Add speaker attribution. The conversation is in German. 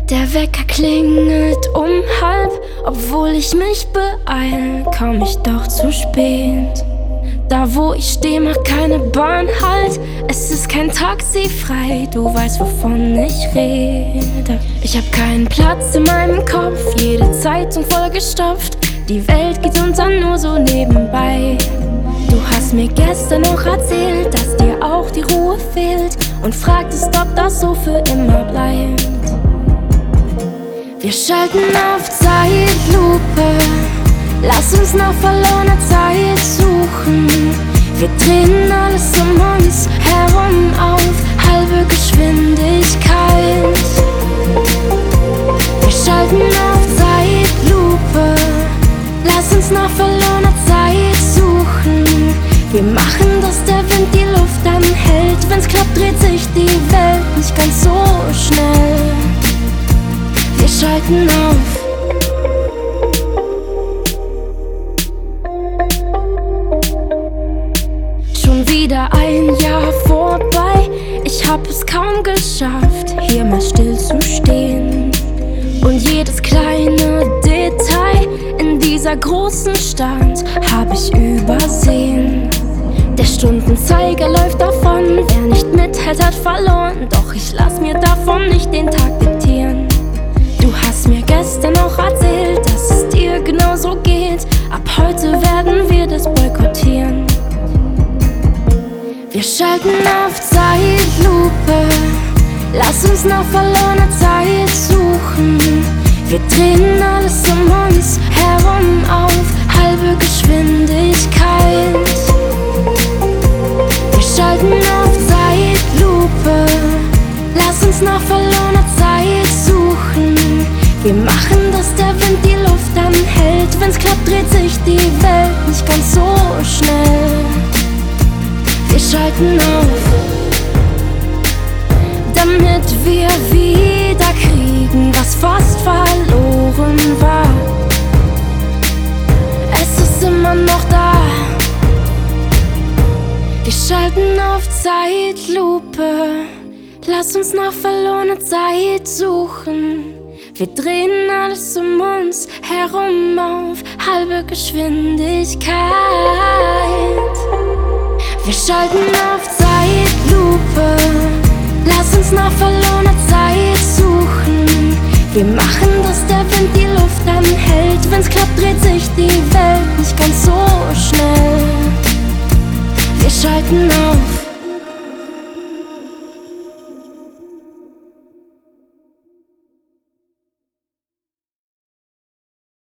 Speaker 1: Der Wecker klingelt um 1:30, obwohl ich mich beeil, komm ich doch zu spät. Da wo ich steh, macht keine Bahn Halt. Es ist kein Taxi frei, du weißt wovon ich rede. Ich hab keinen Platz in meinem Kopf, jede Zeitung vollgestopft. Die Welt geht unter nur so nebenbei. Du hast mir gestern noch erzählt, dass dir auch die Ruhe fehlt und fragtest, ob das so für immer bleibt. Wir schalten auf Zeitlupe, lass uns nach verlorener Zeit suchen. Wir drehen alles um uns herum auf halbe Geschwindigkeit. Wir schalten auf Zeitlupe, lass uns nach verlorener Zeit suchen. Wir machen, dass der Wind die Luft anhält. Wenn's klappt, dreht sich die Welt nicht ganz so schnell. Wir schalten auf. Schon wieder ein Jahr vorbei, ich hab es kaum geschafft, hier mal still zu stehen. Und jedes kleine Detail in dieser großen Stadt hab ich übersehen. Der Stundenzeiger läuft davon, wer nicht mithält, hat verloren. Doch ich lass mir davon nicht den Tag diktieren. Du hast mir gestern auch erzählt, dass es dir genauso geht. Ab heute werden wir das boykottieren. Wir schalten auf Zeitlupe, lass uns nach verlorener Zeit suchen. Wir drehen alles um uns herum auf halbe Geschwindigkeit. Wir schalten auf Zeitlupe, lass uns nach verlorener Zeit suchen. Wir machen, dass der Wind die Luft anhält. Wenn's klappt, dreht sich die Welt nicht ganz so schnell. Wir schalten auf, damit wir wieder kriegen, was fast verloren war. Es ist immer noch da. Wir schalten auf Zeitlupe, lass uns nach verlorener Zeit suchen. Wir drehen alles um uns herum auf halbe Geschwindigkeit. Wir schalten auf Zeitlupe, lass uns nach verlorener Zeit suchen. Wir machen, dass der Wind die Luft anhält. Wenn's klappt, dreht sich die Welt nicht ganz so schnell. Wir schalten auf.